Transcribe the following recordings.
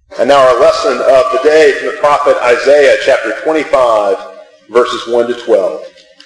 And now our lesson of the day from the prophet Isaiah, chapter 25, verses 1 to 12.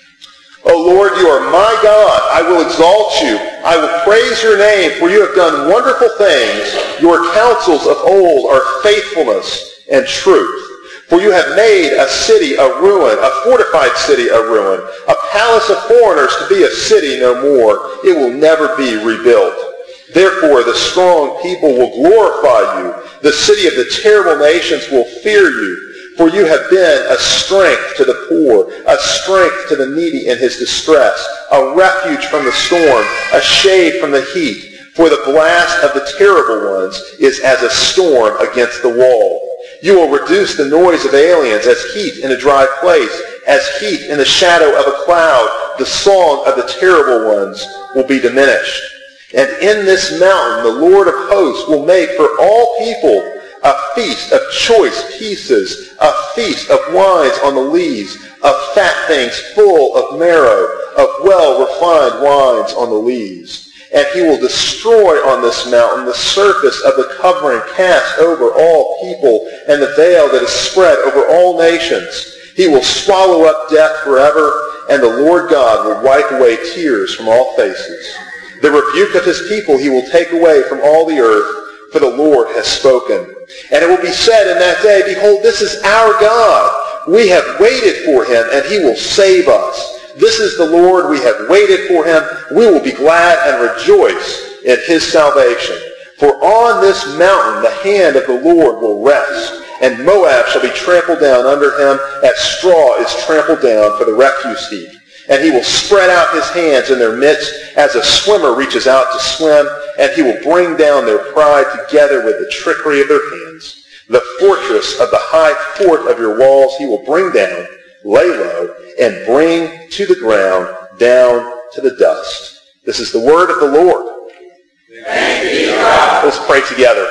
O Lord, you are my God. I will exalt you. I will praise your name, for you have done wonderful things. Your counsels of old are faithfulness and truth. For you have made a city a ruin, a fortified city a ruin, a palace of foreigners to be a city no more. It will never be rebuilt. Therefore, the strong people will glorify you. The city of the terrible nations will fear you. For you have been a strength to the poor, a strength to the needy in his distress, a refuge from the storm, a shade from the heat. For the blast of the terrible ones is as a storm against the wall. You will reduce the noise of aliens as heat in a dry place, as heat in the shadow of a cloud. The song of the terrible ones will be diminished. And in this mountain the Lord of hosts will make for all people a feast of choice pieces, a feast of wines on the lees, of fat things full of marrow, of well-refined wines on the lees. And he will destroy on this mountain the surface of the covering cast over all people, and the veil that is spread over all nations. He will swallow up death forever, and the Lord God will wipe away tears from all faces. The rebuke of his people he will take away from all the earth, for the Lord has spoken. And it will be said in that day, behold, this is our God. We have waited for him, and he will save us. This is the Lord. We have waited for him. We will be glad and rejoice in his salvation. For on this mountain the hand of the Lord will rest, and Moab shall be trampled down under him as straw is trampled down for the refuse heap. And he will spread out his hands in their midst as a swimmer reaches out to swim, and he will bring down their pride together with the trickery of their hands. The fortress of the high fort of your walls he will bring down, lay low, and bring to the ground, down to the dust. This is the word of the Lord. Thanks be to God. Let's pray together.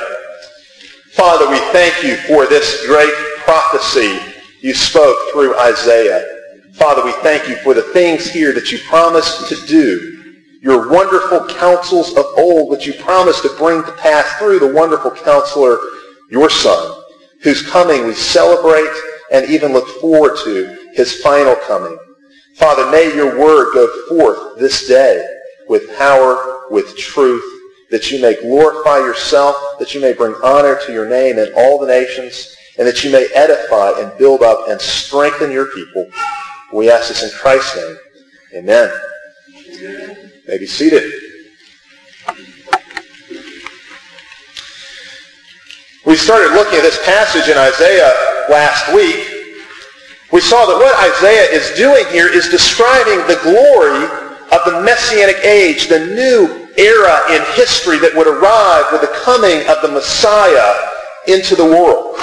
Father, we thank you for this great prophecy you spoke through Isaiah. Father, we thank you for the things here that you promised to do, your wonderful counsels of old, which you promised to bring to pass through the wonderful counselor, your Son, whose coming we celebrate and even look forward to his final coming. Father, may your word go forth this day with power, with truth, that you may glorify yourself, that you may bring honor to your name in all the nations, and that you may edify and build up and strengthen your people. We ask this in Christ's name. Amen. You may be seated. We started looking at this passage in Isaiah last week. We saw that what Isaiah is doing here is describing the glory of the Messianic age, the new era in history that would arrive with the coming of the Messiah into the world.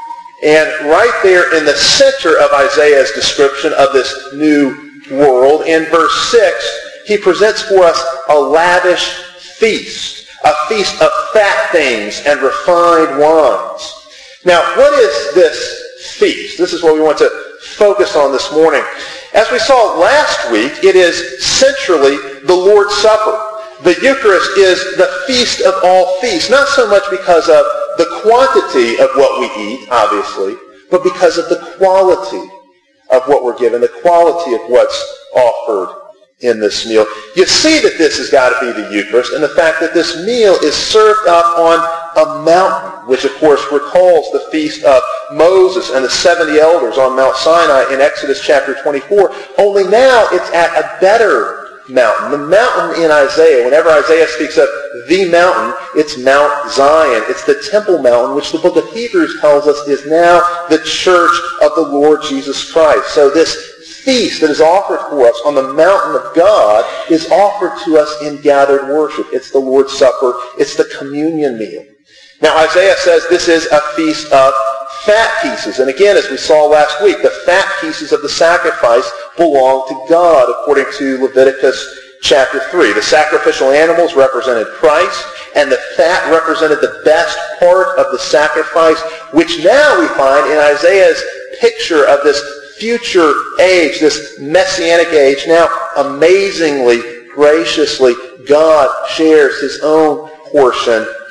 And right there in the center of Isaiah's description of this new world, in verse 6, he presents for us a lavish feast, a feast of fat things and refined wines. Now, what is this feast? This is what we want to focus on this morning. As we saw last week, it is centrally the Lord's Supper. The Eucharist is the feast of all feasts, not so much because of the quantity of what we eat, obviously, but because of the quality of what we're given, the quality of what's offered in this meal. You see that this has got to be the Eucharist, and the fact that this meal is served up on a mountain, which of course recalls the feast of Moses and the 70 elders on Mount Sinai in Exodus chapter 24, only now it's at a better mountain. The mountain in Isaiah, whenever Isaiah speaks of the mountain, it's Mount Zion. It's the Temple Mountain, which the book of Hebrews tells us is now the church of the Lord Jesus Christ. So this feast that is offered for us on the mountain of God is offered to us in gathered worship. It's the Lord's Supper. It's the communion meal. Now Isaiah says this is a feast of fat pieces. And again, as we saw last week, the fat pieces of the sacrifice belong to God, according to Leviticus chapter 3. The sacrificial animals represented Christ, and the fat represented the best part of the sacrifice, which now we find in Isaiah's picture of this future age, this messianic age. Now, amazingly, graciously, God shares his own portion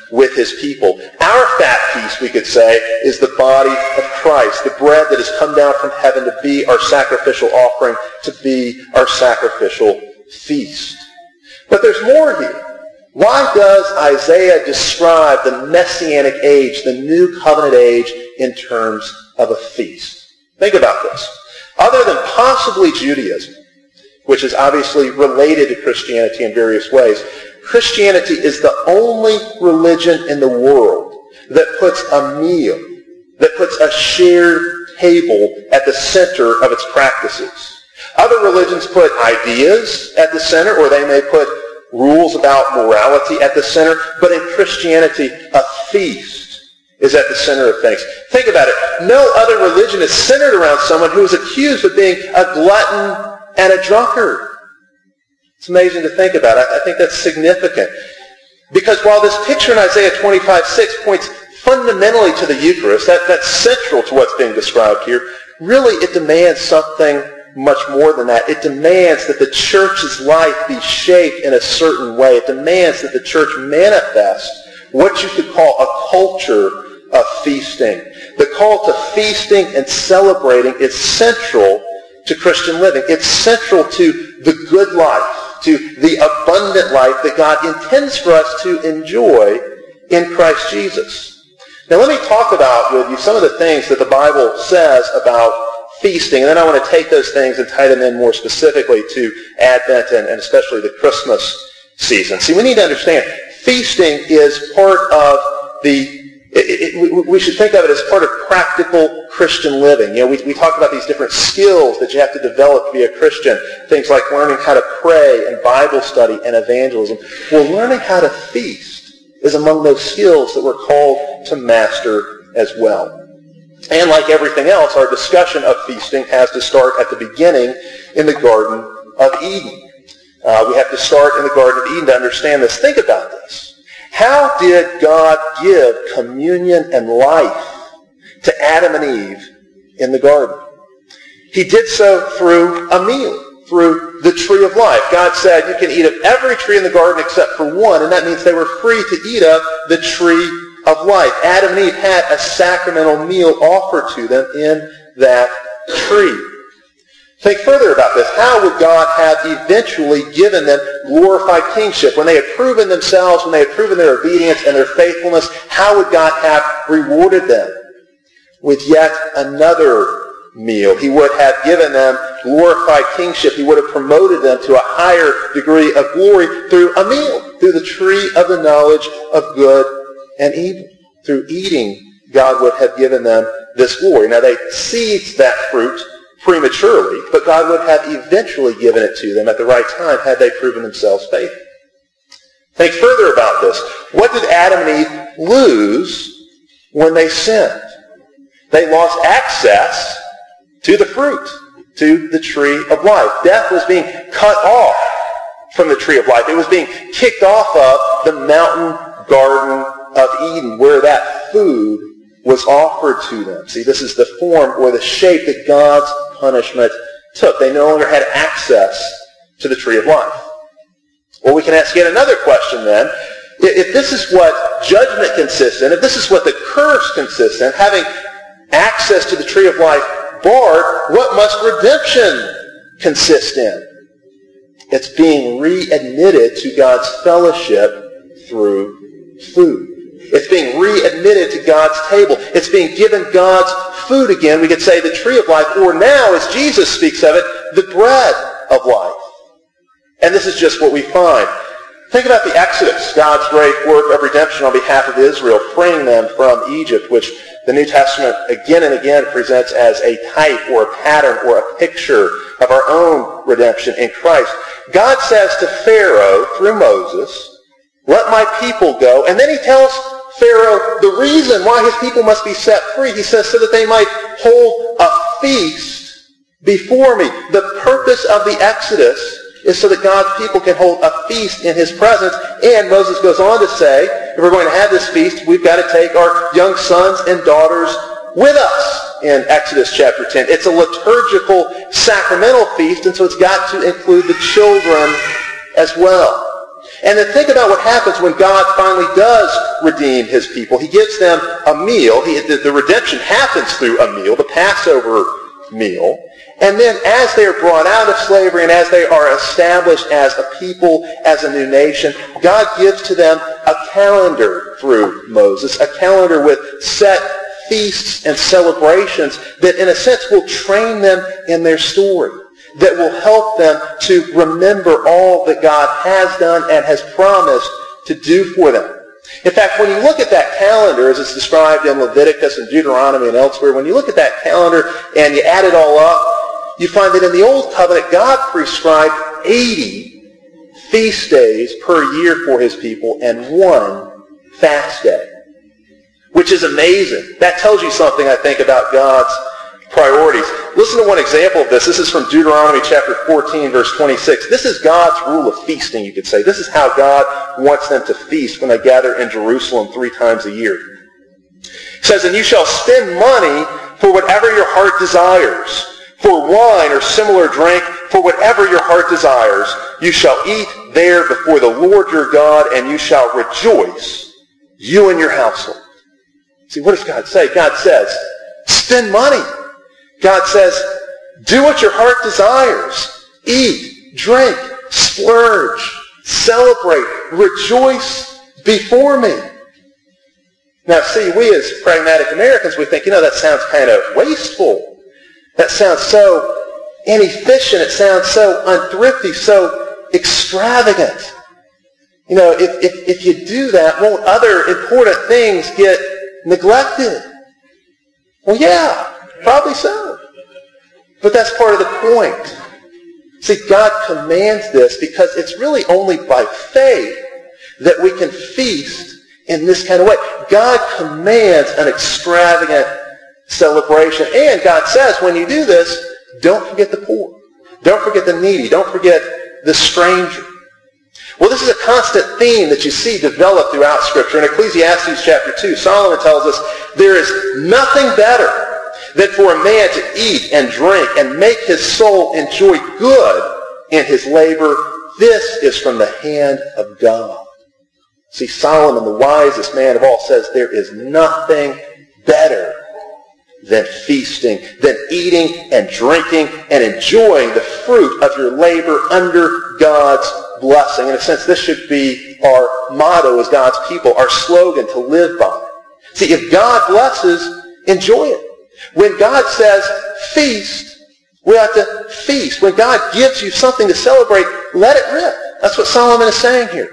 with his people. Our fat feast, we could say, is the body of Christ, the bread that has come down from heaven to be our sacrificial offering, to be our sacrificial feast. But there's more here. Why does Isaiah describe the Messianic age, the new covenant age, in terms of a feast? Think about this. Other than possibly Judaism, which is obviously related to Christianity in various ways, Christianity is the only religion in the world that puts a meal, that puts a shared table at the center of its practices. Other religions put ideas at the center, or they may put rules about morality at the center, but in Christianity, a feast is at the center of things. Think about it. No other religion is centered around someone who is accused of being a glutton and a drunkard. It's amazing to think about. I think that's significant. Because while this picture in Isaiah 25:6 points fundamentally to the Eucharist, that's central to what's being described here, really it demands something much more than that. It demands that the church's life be shaped in a certain way. It demands that the church manifest what you could call a culture of feasting. The call to feasting and celebrating is central to Christian living. It's central to the good life, to the abundant life that God intends for us to enjoy in Christ Jesus. Now let me talk about with you some of the things that the Bible says about feasting, and then I want to take those things and tie them in more specifically to Advent and especially the Christmas season. See, we need to understand, feasting is part of we should think of it as part of practical Christian living. You know, we talk about these different skills that you have to develop to be a Christian, things like learning how to pray and Bible study and evangelism. Well, learning how to feast is among those skills that we're called to master as well. And like everything else, our discussion of feasting has to start at the beginning in the Garden of Eden. We have to start in the Garden of Eden to understand this. Think about this. How did God give communion and life to Adam and Eve in the garden? He did so through a meal, through the tree of life. God said, you can eat of every tree in the garden except for one, and that means they were free to eat of the tree of life. Adam and Eve had a sacramental meal offered to them in that tree. Think further about this. How would God have eventually given them glorified kingship? When they had proven themselves, when they had proven their obedience and their faithfulness, how would God have rewarded them? With yet another meal. He would have given them glorified kingship. He would have promoted them to a higher degree of glory through a meal, through the tree of the knowledge of good and evil. Through eating, God would have given them this glory. Now they seized that fruit prematurely, but God would have eventually given it to them at the right time had they proven themselves faithful. Think further about this. What did Adam and Eve lose when they sinned? They lost access to the fruit, to the tree of life. Death was being cut off from the tree of life. It was being kicked off of the mountain garden of Eden, where that food was offered to them. See, this is the form or the shape that God's punishment took. They no longer had access to the tree of life. Well, we can ask yet another question then. If this is what judgment consists in, if this is what the curse consists in, having access to the tree of life barred, what must redemption consist in? It's being readmitted to God's fellowship through food. It's being readmitted to God's table. It's being given God's food again. We could say the tree of life, or now, as Jesus speaks of it, the bread of life. And this is just what we find. Think about the Exodus, God's great work of redemption on behalf of Israel, freeing them from Egypt, which the New Testament again and again presents as a type or a pattern or a picture of our own redemption in Christ. God says to Pharaoh through Moses, let my people go. And then he tells Pharaoh the reason why his people must be set free. He says so that they might hold a feast before me. The purpose of the Exodus is so that God's people can hold a feast in his presence. And Moses goes on to say, if we're going to have this feast, we've got to take our young sons and daughters with us in Exodus chapter 10. It's a liturgical, sacramental feast, and so it's got to include the children as well. And then think about what happens when God finally does redeem his people. He gives them a meal. The redemption happens through a meal, the Passover meal. And then as they are brought out of slavery and as they are established as a people, as a new nation, God gives to them a calendar through Moses, a calendar with set feasts and celebrations that in a sense will train them in their story, that will help them to remember all that God has done and has promised to do for them. In fact, when you look at that calendar, as it's described in Leviticus and Deuteronomy and elsewhere, when you look at that calendar and you add it all up, you find that in the Old Covenant, God prescribed 80 feast days per year for his people and 1 fast day, which is amazing. That tells you something, I think, about God's priorities. Listen to one example of this. This is from Deuteronomy chapter 14, verse 26. This is God's rule of feasting, you could say. This is how God wants them to feast when they gather in Jerusalem 3 times a year. It says, "And you shall spend money for whatever your heart desires, for wine or similar drink, for whatever your heart desires. You shall eat there before the Lord your God, and you shall rejoice, you and your household." See, what does God say? God says, spend money. God says, do what your heart desires. Eat, drink, splurge, celebrate, rejoice before me. Now, see, we as pragmatic Americans, we think, that sounds kind of wasteful. That sounds so inefficient. It sounds so unthrifty, so extravagant. If you do that, won't other important things get neglected? Well, yeah, probably so. But that's part of the point. See, God commands this because it's really only by faith that we can feast in this kind of way. God commands an extravagant celebration. And God says, when you do this, don't forget the poor. Don't forget the needy. Don't forget the stranger. Well, this is a constant theme that you see developed throughout Scripture. In Ecclesiastes chapter 2, Solomon tells us, there is nothing better than for a man to eat and drink and make his soul enjoy good in his labor. This is from the hand of God. See, Solomon, the wisest man of all, says there is nothing better than feasting, than eating and drinking and enjoying the fruit of your labor under God's blessing. In a sense, this should be our motto as God's people, our slogan to live by. See, if God blesses, enjoy it. When God says feast, we have to feast. When God gives you something to celebrate, let it rip. That's what Solomon is saying here.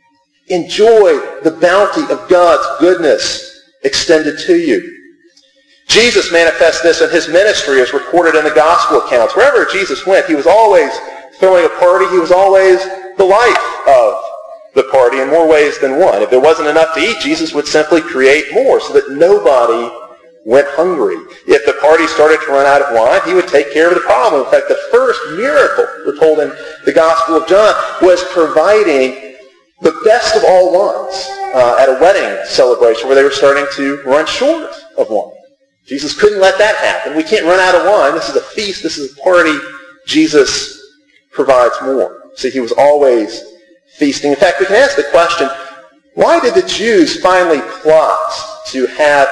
Enjoy the bounty of God's goodness extended to you. Jesus manifests this in his ministry as recorded in the gospel accounts. Wherever Jesus went, he was always throwing a party. He was always the life of the party in more ways than one. If there wasn't enough to eat, Jesus would simply create more so that nobody went hungry. If the party started to run out of wine, he would take care of the problem. In fact, the first miracle, we're told in the Gospel of John, was providing the best of all wines at a wedding celebration where they were starting to run short of wine. Jesus couldn't let that happen. We can't run out of wine. This is a feast. This is a party. Jesus provides more. See, he was always feasting. In fact, we can ask the question, why did the Jews finally plot to have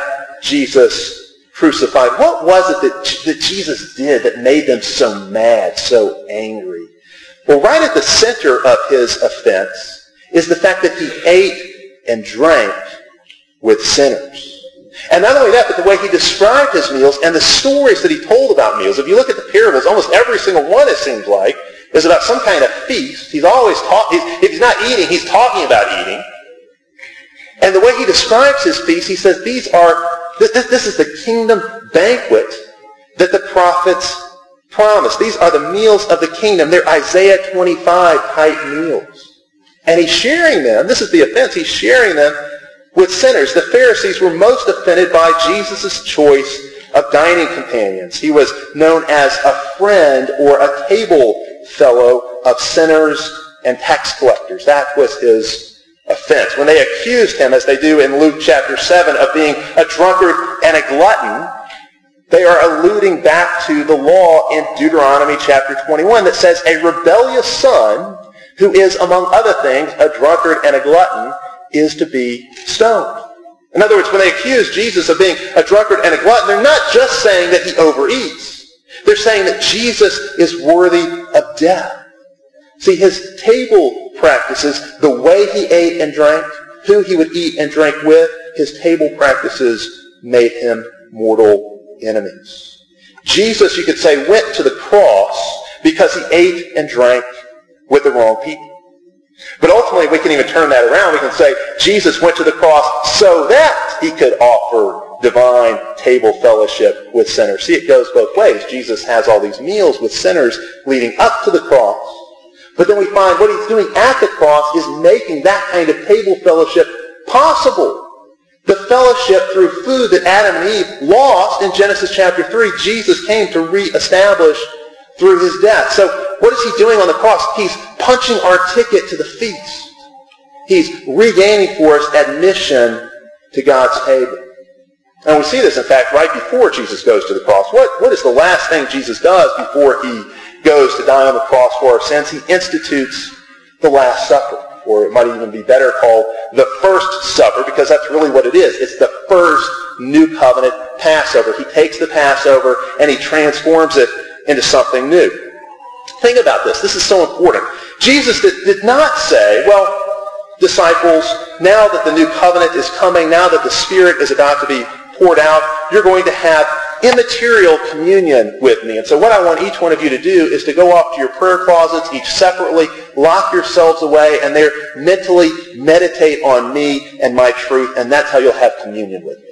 Jesus crucified? What was it that Jesus did that made them so mad, so angry? Well, right at the center of his offense is the fact that he ate and drank with sinners. And not only that, but the way he described his meals and the stories that he told about meals. If you look at the parables, almost every single one, it seems like, is about some kind of feast. He's always if he's not eating, he's talking about eating. And the way he describes his feast, he says, this is the kingdom banquet that the prophets promised. These are the meals of the kingdom. They're Isaiah 25 type meals. And he's sharing them. This is the offense. He's sharing them with sinners. The Pharisees were most offended by Jesus' choice of dining companions. He was known as a friend or a table fellow of sinners and tax collectors. That was his offense. When they accused him, as they do in Luke chapter 7, of being a drunkard and a glutton, they are alluding back to the law in Deuteronomy chapter 21 that says a rebellious son who is, among other things, a drunkard and a glutton, is to be stoned. In other words, when they accuse Jesus of being a drunkard and a glutton, they're not just saying that he overeats. They're saying that Jesus is worthy of death. See, his table practices, the way he ate and drank, who he would eat and drink with, his table practices made him mortal enemies. Jesus, you could say, went to the cross because he ate and drank with the wrong people. But ultimately, we can even turn that around. We can say Jesus went to the cross so that he could offer divine table fellowship with sinners. See, it goes both ways. Jesus has all these meals with sinners leading up to the cross. But then we find what he's doing at the cross is making that kind of table fellowship possible. The fellowship through food that Adam and Eve lost in Genesis chapter 3, Jesus came to reestablish through his death. So what is he doing on the cross? He's punching our ticket to the feast. He's regaining for us admission to God's table. And we see this, in fact, right before Jesus goes to the cross. What is the last thing Jesus does before he goes to die on the cross for our sins? He institutes the Last Supper. Or it might even be better called the First Supper, because that's really what it is. It's the first New Covenant Passover. He takes the Passover and he transforms it into something new. Think about this. This is so important. Jesus did not say, well, disciples, now that the New Covenant is coming, now that the Spirit is about to be poured out, you're going to have immaterial communion with me. And so what I want each one of you to do is to go off to your prayer closets, each separately, lock yourselves away, and there mentally meditate on me and my truth, and that's how you'll have communion with me.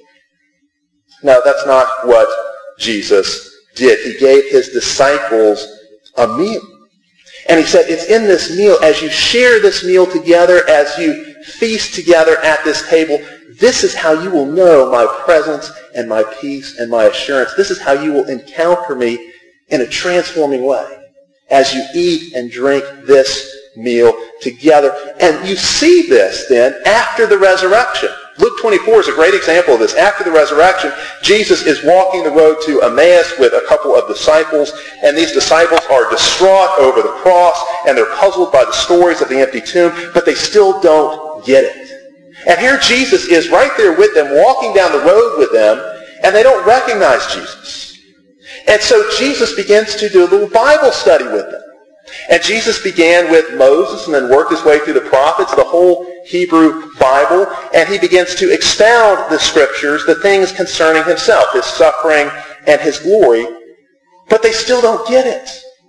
No, that's not what Jesus did. He gave his disciples a meal. And he said, it's in this meal, as you share this meal together, as you feast together at this table, this is how you will know my presence and my peace and my assurance. This is how you will encounter me in a transforming way as you eat and drink this meal together. And you see this then after the resurrection. Luke 24 is a great example of this. After the resurrection, Jesus is walking the road to Emmaus with a couple of disciples, and these disciples are distraught over the cross, and they're puzzled by the stories of the empty tomb, but they still don't get it. And here Jesus is right there with them, walking down the road with them, and they don't recognize Jesus. And so Jesus begins to do a little Bible study with them. And Jesus began with Moses and then worked his way through the prophets, the whole Hebrew Bible, and he begins to expound the scriptures, the things concerning himself, his suffering and his glory, but they still don't get it.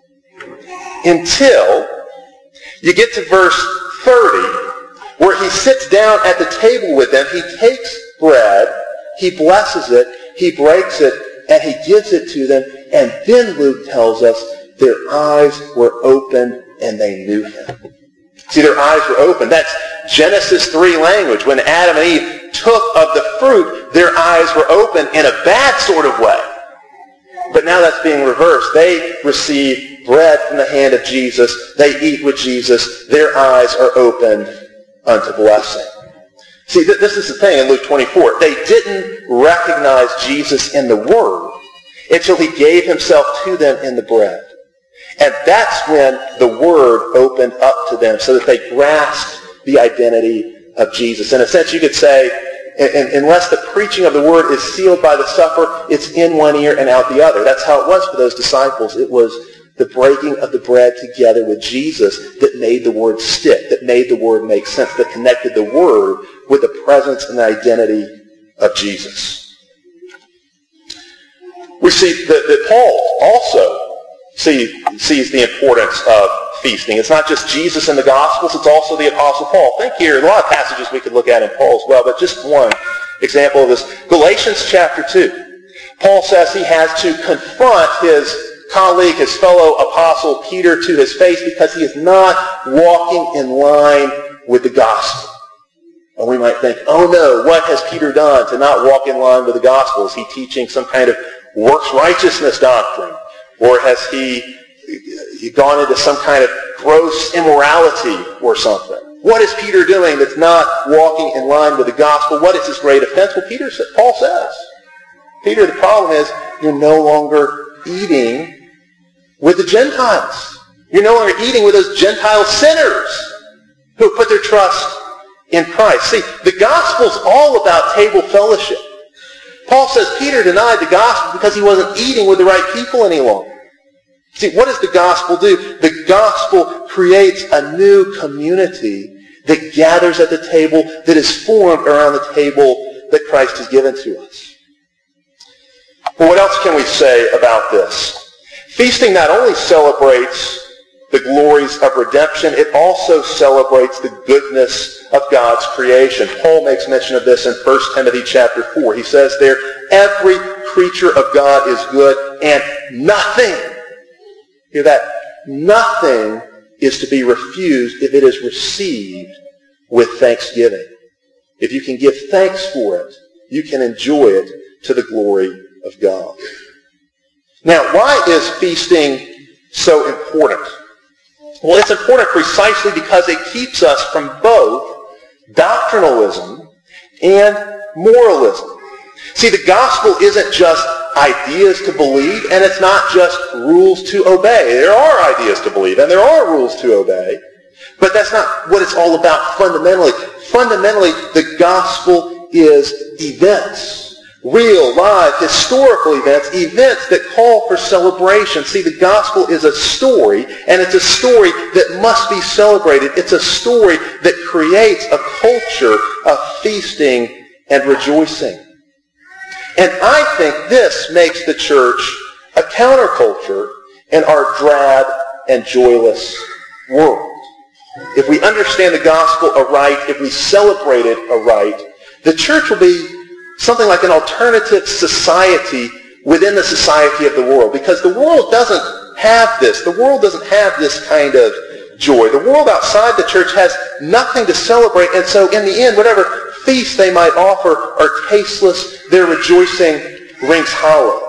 Until you get to verse 30, where he sits down at the table with them, he takes bread, he blesses it, he breaks it, and he gives it to them, and then Luke tells us their eyes were opened and they knew him. See, their eyes were open. That's Genesis 3 language. When Adam and Eve took of the fruit, their eyes were open in a bad sort of way. But now that's being reversed. They receive bread from the hand of Jesus. They eat with Jesus. Their eyes are opened unto blessing. See, this is the thing in Luke 24. They didn't recognize Jesus in the Word until he gave himself to them in the bread. And that's when the Word opened up to them so that they grasped the identity of Jesus. In a sense, you could say, unless the preaching of the Word is sealed by the supper, it's in one ear and out the other. That's how it was for those disciples. It was the breaking of the bread together with Jesus that made the Word stick, that made the Word make sense, that connected the Word with the presence and the identity of Jesus. We see that Paul also sees the importance of feasting. It's not just Jesus in the Gospels, it's also the Apostle Paul. Think here, a lot of passages we could look at in Paul as well, but just one example of this. Galatians chapter 2. Paul says he has to confront his colleague, his fellow apostle Peter to his face because he is not walking in line with the gospel. And we might think, oh no, what has Peter done to not walk in line with the gospel? Is he teaching some kind of works righteousness doctrine? Or has he gone into some kind of gross immorality or something? What is Peter doing that's not walking in line with the gospel? What is his great offense? Well, Paul says, Peter, the problem is you're no longer eating with the Gentiles. You're no longer eating with those Gentile sinners who put their trust in Christ. See, the gospel's all about table fellowship. Paul says Peter denied the gospel because he wasn't eating with the right people any longer. See, what does the gospel do? The gospel creates a new community that gathers at the table, that is formed around the table that Christ has given to us. Well, what else can we say about this? Feasting not only celebrates the glories of redemption, it also celebrates the goodness of God's creation. Paul makes mention of this in 1 Timothy chapter 4. He says there, every creature of God is good, and nothing, hear that, nothing is to be refused if it is received with thanksgiving. If you can give thanks for it, you can enjoy it to the glory of God. Now, why is feasting so important? Well, it's important precisely because it keeps us from both doctrinalism and moralism. See, the gospel isn't just ideas to believe, and it's not just rules to obey. There are ideas to believe, and there are rules to obey, but that's not what it's all about fundamentally. Fundamentally, the gospel is events. Real, live, historical events that call for celebration. See, the gospel is a story, and it's a story that must be celebrated. It's a story that creates a culture of feasting and rejoicing. And I think this makes the church a counterculture in our drab and joyless world. If we understand the gospel aright, if we celebrate it aright, the church will be something like an alternative society within the society of the world. Because the world doesn't have this. The world doesn't have this kind of joy. The world outside the church has nothing to celebrate. And so in the end, whatever feast they might offer are tasteless. Their rejoicing rings hollow.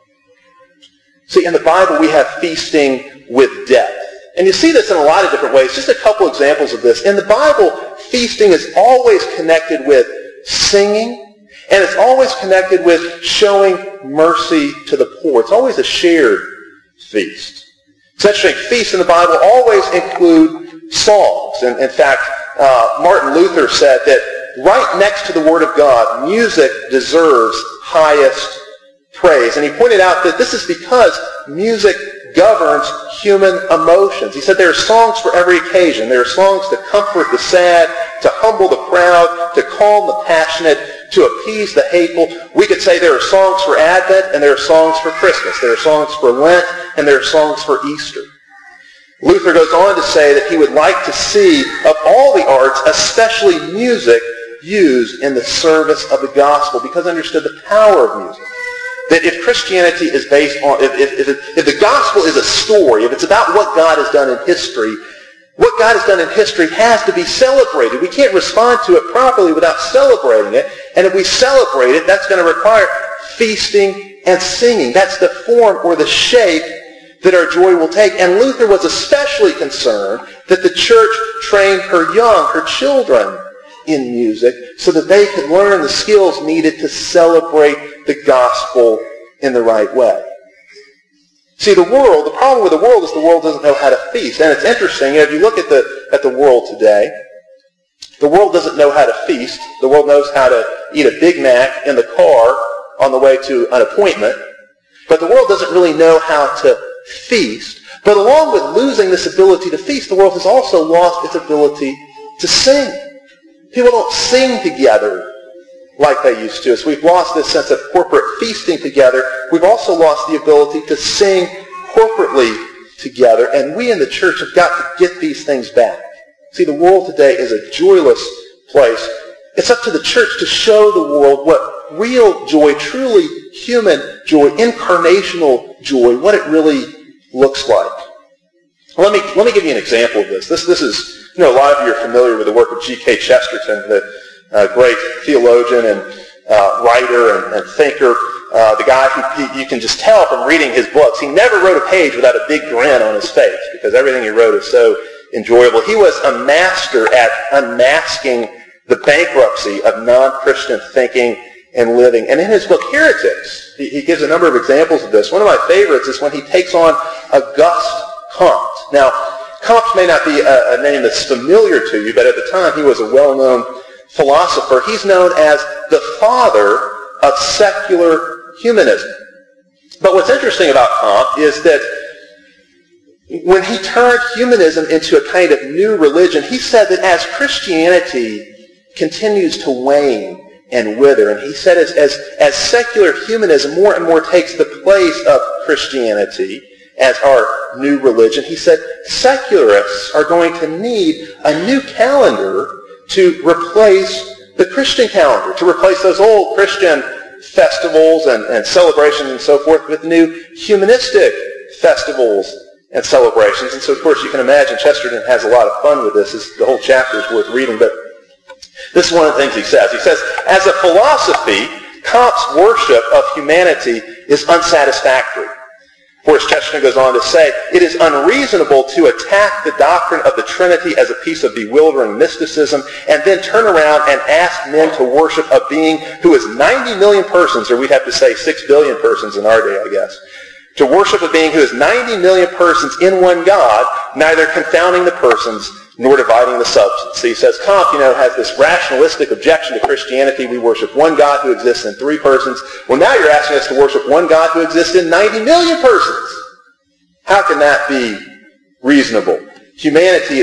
See, in the Bible we have feasting with death. And you see this in a lot of different ways. Just a couple examples of this. In the Bible, feasting is always connected with singing. And it's always connected with showing mercy to the poor. It's always a shared feast. It's interesting, feasts in the Bible always include songs. And in fact, Martin Luther said that right next to the Word of God, music deserves highest praise. And he pointed out that this is because music governs human emotions. He said there are songs for every occasion. There are songs to comfort the sad, to humble the proud, to calm the passionate, to appease the hateful. We could say there are songs for Advent and there are songs for Christmas. There are songs for Lent and there are songs for Easter. Luther goes on to say that he would like to see of all the arts, especially music, used in the service of the gospel because he understood the power of music. That if Christianity is based on, if the gospel is a story, if it's about what God has done in history, what God has done in history has to be celebrated. We can't respond to it properly without celebrating it. And if we celebrate it, that's going to require feasting and singing. That's the form or the shape that our joy will take. And Luther was especially concerned that the church trained her young, her children, in music so that they could learn the skills needed to celebrate the gospel in the right way. See, the problem with the world is the world doesn't know how to feast. And it's interesting, if you look at the world today, the world doesn't know how to feast. The world knows how to eat a Big Mac in the car on the way to an appointment. But the world doesn't really know how to feast. But along with losing this ability to feast, the world has also lost its ability to sing. People don't sing together like they used to. So we've lost this sense of corporate feasting together. We've also lost the ability to sing corporately together. And we in the church have got to get these things back. See, the world today is a joyless place. It's up to the church to show the world what real joy, truly human joy, incarnational joy, what it really looks like. Let me give you an example of this. This is, a lot of you are familiar with the work of G.K. Chesterton, the great theologian and writer and thinker, the guy who you can just tell from reading his books. He never wrote a page without a big grin on his face because everything he wrote is so enjoyable. He was a master at unmasking the bankruptcy of non-Christian thinking and living. And in his book, Heretics, he gives a number of examples of this. One of my favorites is when he takes on Auguste Comte. Now, Comte may not be a name that's familiar to you, but at the time he was a well-known philosopher. He's known as the father of secular humanism. But what's interesting about Comte is that when he turned humanism into a kind of new religion, he said that as Christianity continues to wane and wither, and he said as secular humanism more and more takes the place of Christianity as our new religion, he said secularists are going to need a new calendar to replace the Christian calendar, to replace those old Christian festivals and celebrations and so forth with new humanistic festivals and celebrations. And so, of course, you can imagine Chesterton has a lot of fun with this. The whole chapter is worth reading, but this is one of the things he says. He says, as a philosophy, Comte's worship of humanity is unsatisfactory. For as Chesterton goes on to say, it is unreasonable to attack the doctrine of the Trinity as a piece of bewildering mysticism and then turn around and ask men to worship a being who is 90 million persons, or we'd have to say 6 billion persons in our day, I guess. To worship a being who is 90 million persons in one God, neither confounding the persons nor dividing the substance. So he says, Comte, has this rationalistic objection to Christianity. We worship one God who exists in 3 persons. Well, now you're asking us to worship one God who exists in 90 million persons. How can that be reasonable? Humanity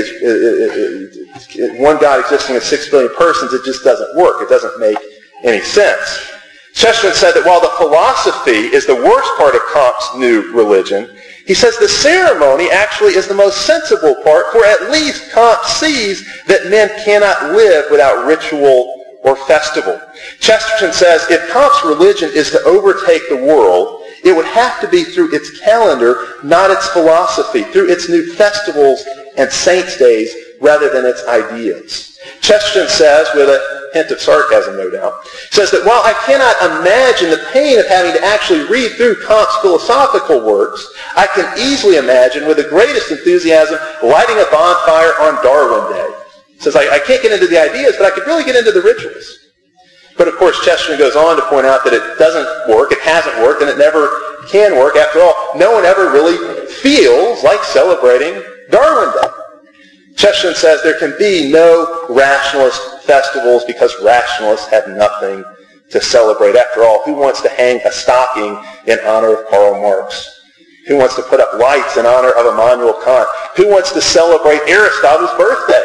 is one God existing in 6 billion persons. It just doesn't work. It doesn't make any sense. Chesterton said that while the philosophy is the worst part of Comte's new religion, he says the ceremony actually is the most sensible part, for at least Comte sees that men cannot live without ritual or festival. Chesterton says if Comte's religion is to overtake the world, it would have to be through its calendar, not its philosophy, through its new festivals and saints' days, rather than its ideas. Chesterton says, with a hint of sarcasm, no doubt, says that while I cannot imagine the pain of having to actually read through Comte's philosophical works, I can easily imagine, with the greatest enthusiasm, lighting a bonfire on Darwin Day. He says, I can't get into the ideas, but I could really get into the rituals. But of course, Chesterton goes on to point out that it doesn't work, it hasn't worked, and it never can work. After all, no one ever really feels like celebrating Darwin Day. Chesterton says there can be no rationalist festivals because rationalists have nothing to celebrate. After all, who wants to hang a stocking in honor of Karl Marx? Who wants to put up lights in honor of Immanuel Kant? Who wants to celebrate Aristotle's birthday?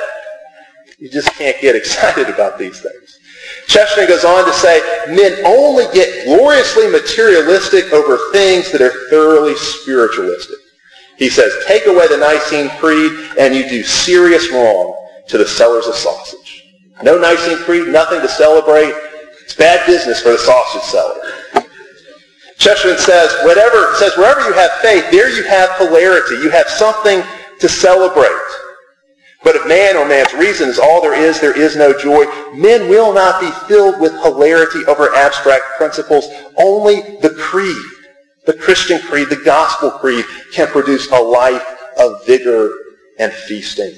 You just can't get excited about these things. Chesterton goes on to say, men only get gloriously materialistic over things that are thoroughly spiritualistic. He says, take away the Nicene Creed and you do serious wrong to the sellers of sausage. No Nicene Creed, nothing to celebrate. It's bad business for the sausage seller. Chesterton says, wherever you have faith, there you have hilarity. You have something to celebrate. But if man or man's reason is all there is no joy. Men will not be filled with hilarity over abstract principles. Only the creed, the Christian creed, the gospel creed, can produce a life of vigor and feasting.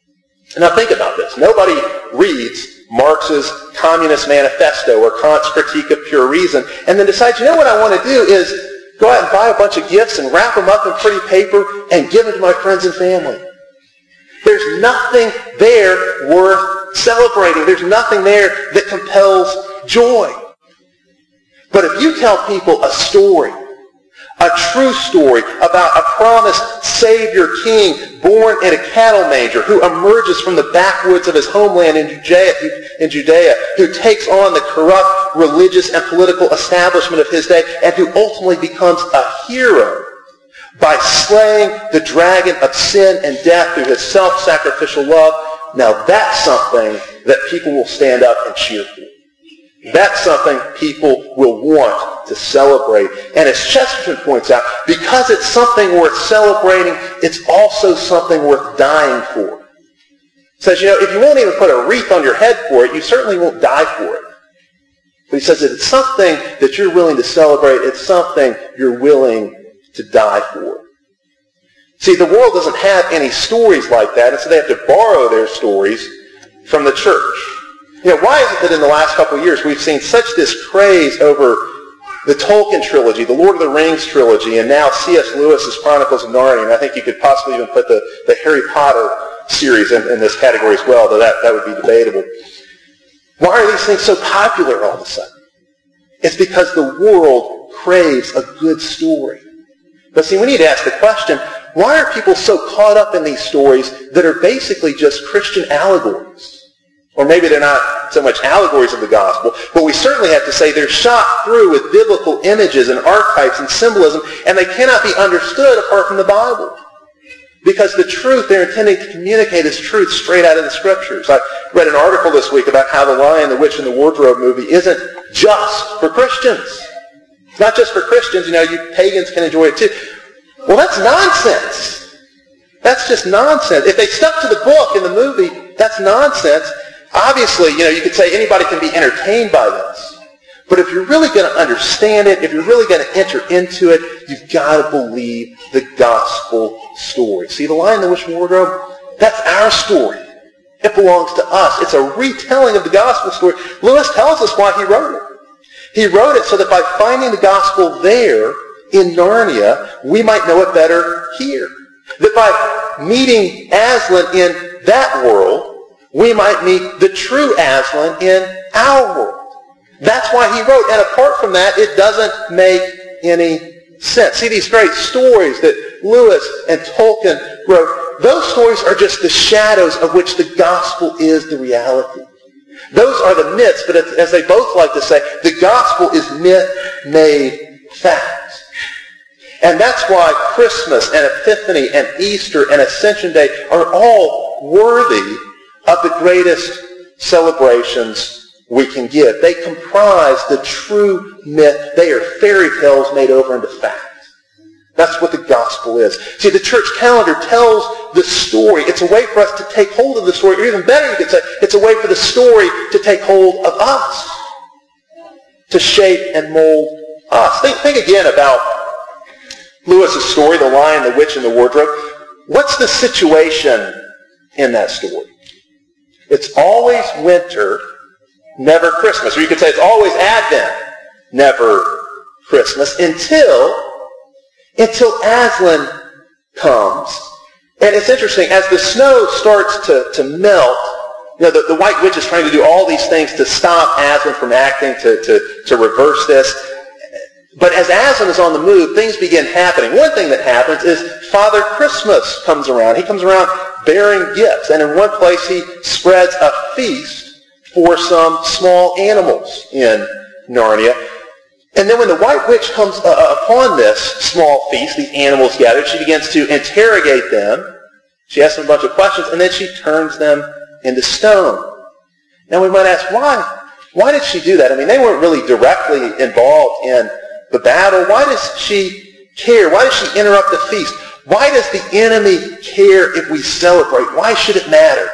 Now think about this. Nobody reads Marx's Communist Manifesto or Kant's Critique of Pure Reason and then decides, what I want to do is go out and buy a bunch of gifts and wrap them up in pretty paper and give them to my friends and family. There's nothing there worth celebrating. There's nothing there that compels joy. But if you tell people a story, a true story about a promised Savior King born in a cattle manger who emerges from the backwoods of his homeland in Judea, who takes on the corrupt religious and political establishment of his day, and who ultimately becomes a hero by slaying the dragon of sin and death through his self-sacrificial love, now that's something that people will stand up and cheer for. That's something people will want to celebrate. And as Chesterton points out, because it's something worth celebrating, it's also something worth dying for. He says, if you won't even put a wreath on your head for it, you certainly won't die for it. But he says that it's something that you're willing to celebrate, it's something you're willing to die for. See, the world doesn't have any stories like that, and so they have to borrow their stories from the church. Why is it that in the last couple of years we've seen such this craze over The Tolkien trilogy, the Lord of the Rings trilogy, and now C.S. Lewis's Chronicles of Narnia. And I think you could possibly even put the Harry Potter series in this category as well, though that would be debatable. Why are these things so popular all of a sudden? It's because the world craves a good story. But see, we need to ask the question, why are people so caught up in these stories that are basically just Christian allegories? Or maybe they're not so much allegories of the gospel, but we certainly have to say they're shot through with biblical images and archetypes and symbolism, and they cannot be understood apart from the Bible. Because the truth they're intending to communicate is truth straight out of the Scriptures. I read an article this week about how The Lion, the Witch, and the Wardrobe movie isn't just for Christians. It's not just for Christians. You pagans can enjoy it too. Well, that's nonsense. That's just nonsense. If they stuck to the book in the movie, that's nonsense. Obviously, you could say anybody can be entertained by this. But if you're really going to understand it, if you're really going to enter into it, you've got to believe the gospel story. See, The Lion, the Witch, and the Wardrobe, that's our story. It belongs to us. It's a retelling of the gospel story. Lewis tells us why he wrote it. He wrote it so that by finding the gospel there in Narnia, we might know it better here. That by meeting Aslan in that world, we might meet the true Aslan in our world. That's why he wrote. And apart from that, it doesn't make any sense. See, these great stories that Lewis and Tolkien wrote, those stories are just the shadows of which the gospel is the reality. Those are the myths, but as they both like to say, the gospel is myth made fact. And that's why Christmas and Epiphany and Easter and Ascension Day are all worthy of the greatest celebrations we can give. They comprise the true myth. They are fairy tales made over into fact. That's what the gospel is. See, the church calendar tells the story. It's a way for us to take hold of the story. Or even better, you could say, it's a way for the story to take hold of us. To shape and mold us. Think again about Lewis's story, The Lion, the Witch, and the Wardrobe. What's the situation in that story? It's always winter, never Christmas. Or you could say it's always Advent, never Christmas, until Aslan comes. And it's interesting, as the snow starts to melt, the White Witch is trying to do all these things to stop Aslan from acting, to reverse this. But as Aslan is on the move, things begin happening. One thing that happens is Father Christmas comes around. He comes around bearing gifts. And in one place he spreads a feast for some small animals in Narnia. And then when the White Witch comes upon this small feast, these animals gathered, she begins to interrogate them. She asks them a bunch of questions, and then she turns them into stone. Now we might ask, why? Why did she do that? I mean, they weren't really directly involved in the battle. Why does she care? Why does she interrupt the feast? Why does the enemy care if we celebrate? Why should it matter?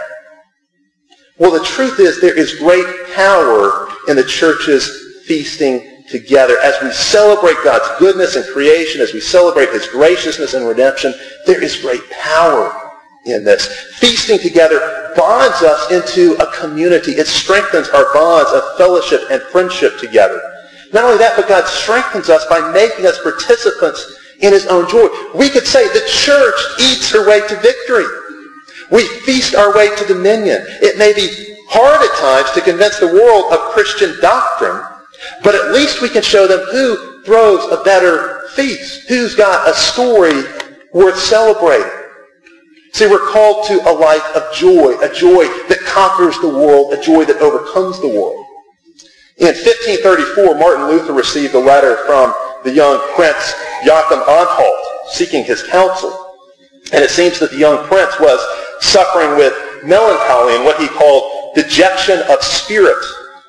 Well, the truth is there is great power in the church's feasting together. As we celebrate God's goodness and creation, as we celebrate His graciousness and redemption, there is great power in this. Feasting together bonds us into a community. It strengthens our bonds of fellowship and friendship together. Not only that, but God strengthens us by making us participants in His own joy. We could say the church eats her way to victory. We feast our way to dominion. It may be hard at times to convince the world of Christian doctrine, but at least we can show them who throws a better feast, who's got a story worth celebrating. See, we're called to a life of joy, a joy that conquers the world, a joy that overcomes the world. In 1534, Martin Luther received a letter from the young prince Joachim Anhalt seeking his counsel. And it seems that the young prince was suffering with melancholy and what he called dejection of spirit.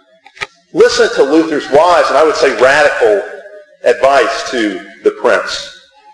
Listen to Luther's wise and I would say radical advice to the prince.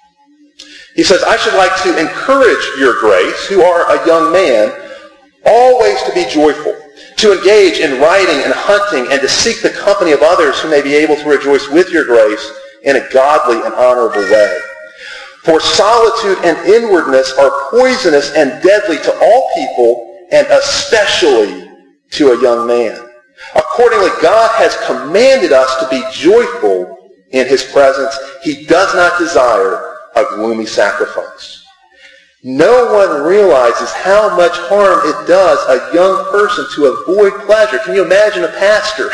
He says, I should like to encourage your grace, who are a young man, always to be joyful, to engage in riding and hunting, and to seek the company of others who may be able to rejoice with your grace in a godly and honorable way. For solitude and inwardness are poisonous and deadly to all people, and especially to a young man. Accordingly, God has commanded us to be joyful in his presence. He does not desire a gloomy sacrifice. No one realizes how much harm it does a young person to avoid pleasure. Can you imagine a pastor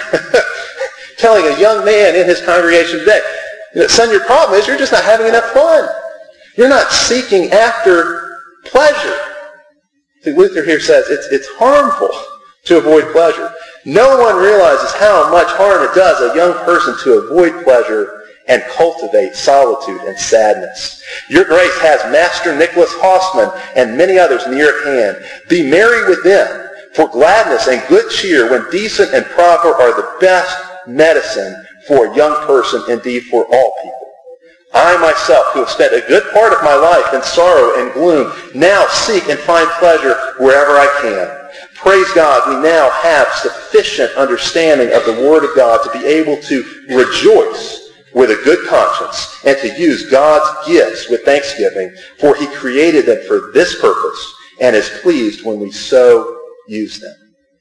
telling a young man in his congregation today, son, your problem is you're just not having enough fun. You're not seeking after pleasure. See, Luther here says it's harmful to avoid pleasure. No one realizes how much harm it does a young person to avoid pleasure and cultivate solitude and sadness. Your grace has Master Nicholas Hausman and many others near at hand. Be merry with them, for gladness and good cheer when decent and proper are the best medicine for a young person, indeed for all people. I myself, who have spent a good part of my life in sorrow and gloom, now seek and find pleasure wherever I can. Praise God, we now have sufficient understanding of the Word of God to be able to rejoice with a good conscience and to use God's gifts with thanksgiving, for he created them for this purpose and is pleased when we so use them.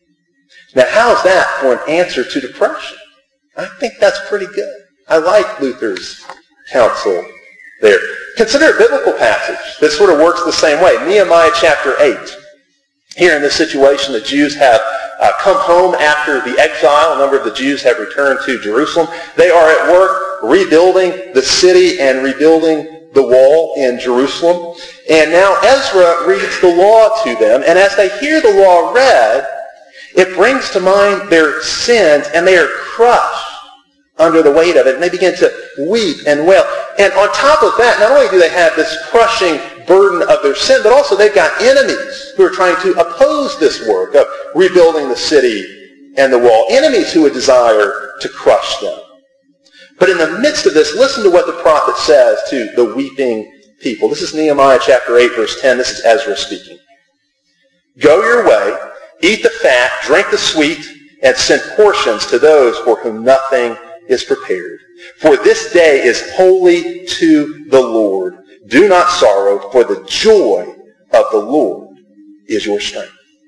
Now, how's that for an answer to depression? I think that's pretty good. I like Luther's counsel there. Consider a biblical passage that sort of works the same way. Nehemiah chapter 8. Here in this situation, the Jews have come home after the exile. A number of the Jews have returned to Jerusalem. They are at work rebuilding the city and rebuilding the wall in Jerusalem. And now Ezra reads the law to them. And as they hear the law read, it brings to mind their sins, and they are crushed under the weight of it. And they begin to weep and wail. And on top of that, not only do they have this crushing burden of their sin, but also they've got enemies who are trying to oppose this work of rebuilding the city and the wall. Enemies who would desire to crush them. But in the midst of this, listen to what the prophet says to the weeping people. This is Nehemiah chapter 8, verse 10. This is Ezra speaking. Go your way, eat the fat, drink the sweet, and send portions to those for whom nothing is prepared. For this day is holy to the Lord. Do not sorrow, for the joy of the Lord is your strength.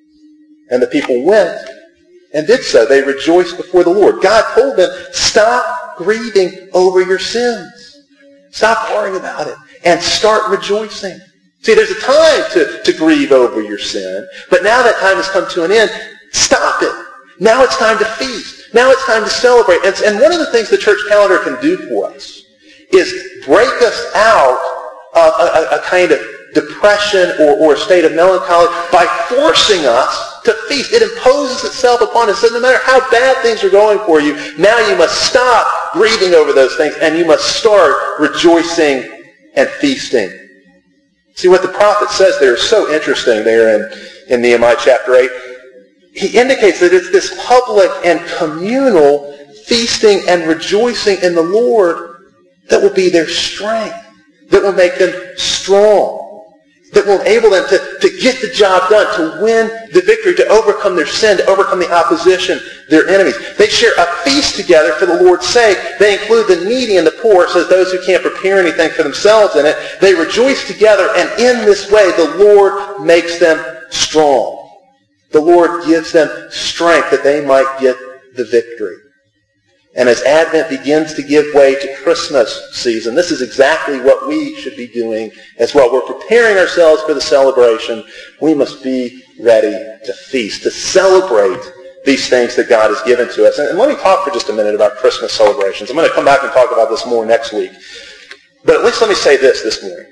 And the people went and did so. They rejoiced before the Lord. God told them, stop grieving over your sins. Stop worrying about it and start rejoicing. See, there's a time to grieve over your sin, but now that time has come to an end. Stop it. Now it's time to feast. Now it's time to celebrate. And one of the things the church calendar can do for us is break us out of a kind of depression or a state of melancholy by forcing us to feast. It imposes itself upon us. It doesn't matter how bad things are going for you. Now you must stop grieving over those things and you must start rejoicing and feasting. See, what the prophet says there is so interesting there in Nehemiah chapter 8. He indicates that it's this public and communal feasting and rejoicing in the Lord that will be their strength, that will make them strong, that will enable them to get the job done, to win the victory, to overcome their sin, to overcome the opposition, their enemies. They share a feast together for the Lord's sake. They include the needy and the poor, so those who can't prepare anything for themselves in it. They rejoice together, and in this way the Lord makes them strong. The Lord gives them strength that they might get the victory. And as Advent begins to give way to Christmas season, this is exactly what we should be doing as well. We're preparing ourselves for the celebration. We must be ready to feast, to celebrate these things that God has given to us. And let me talk for just a minute about Christmas celebrations. I'm going to come back and talk about this more next week. But at least let me say this morning.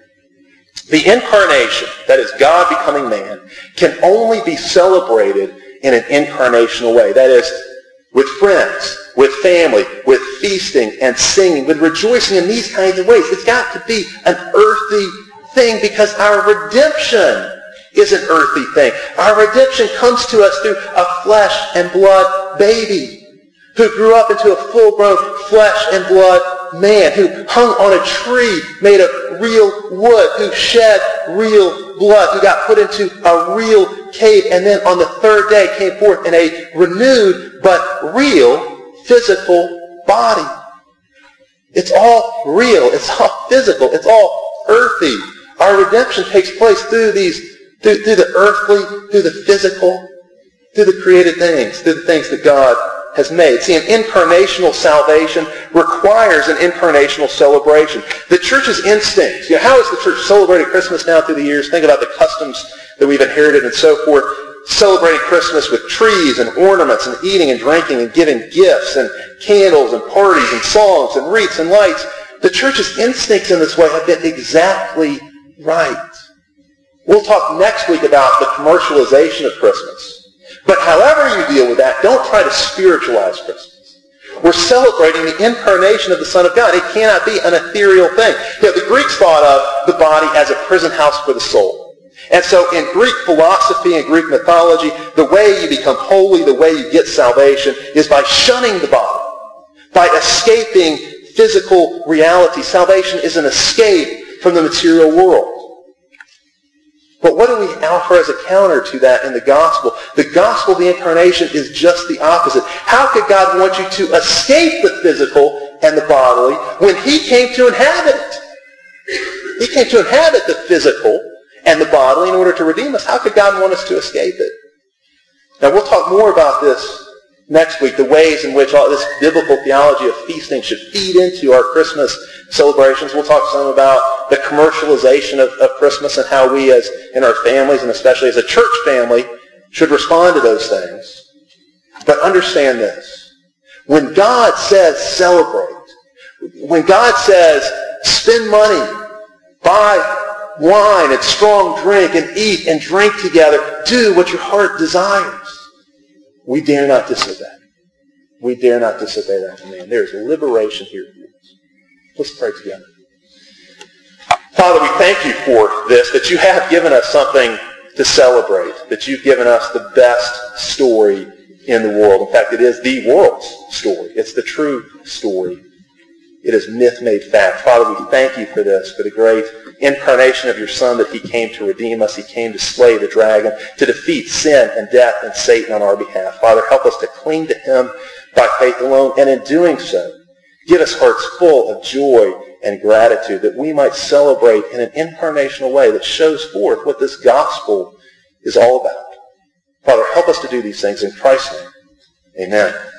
The incarnation, that is God becoming man, can only be celebrated in an incarnational way. That is, with friends, with family, with feasting and singing, with rejoicing in these kinds of ways. It's got to be an earthy thing because our redemption is an earthy thing. Our redemption comes to us through a flesh and blood baby who grew up into a full-grown flesh and blood man, who hung on a tree made of real wood, who shed real blood, who got put into a real cave, and then on the third day came forth in a renewed but real physical body. It's all real. It's all physical. It's all earthy. Our redemption takes place through the earthly, through the physical, through the created things, through the things that God has made. See, an incarnational salvation requires an incarnational celebration. The church's instincts, how has the church celebrated Christmas down through the years? Think about the customs that we've inherited and so forth. Celebrating Christmas with trees and ornaments and eating and drinking and giving gifts and candles and parties and songs and wreaths and lights. The church's instincts in this way have been exactly right. We'll talk next week about the commercialization of Christmas. But however you deal with that, don't try to spiritualize Christmas. We're celebrating the incarnation of the Son of God. It cannot be an ethereal thing. The Greeks thought of the body as a prison house for the soul. And so in Greek philosophy and Greek mythology, the way you become holy, the way you get salvation, is by shunning the body, by escaping physical reality. Salvation is an escape from the material world. But what do we offer as a counter to that in the gospel? The gospel of the incarnation is just the opposite. How could God want you to escape the physical and the bodily when he came to inhabit it? He came to inhabit the physical and the bodily in order to redeem us. How could God want us to escape it? Now we'll talk more about this next week, the ways in which all this biblical theology of feasting should feed into our Christmas celebrations. We'll talk some about the commercialization of Christmas and how we as in our families and especially as a church family should respond to those things. But understand this. When God says celebrate, when God says spend money, buy wine and strong drink and eat and drink together, do what your heart desires, we dare not disobey. We dare not disobey that command. There is liberation here for us. Let's pray together. Father, we thank you for this, that you have given us something to celebrate, that you've given us the best story in the world. In fact, it is the world's story. It's the true story. It is myth made fact. Father, we thank you for this, for the great incarnation of your Son, that he came to redeem us. He came to slay the dragon, to defeat sin and death and Satan on our behalf. Father, help us to cling to him by faith alone, and in doing so, give us hearts full of joy and gratitude, that we might celebrate in an incarnational way that shows forth what this gospel is all about. Father, help us to do these things in Christ's name. Amen.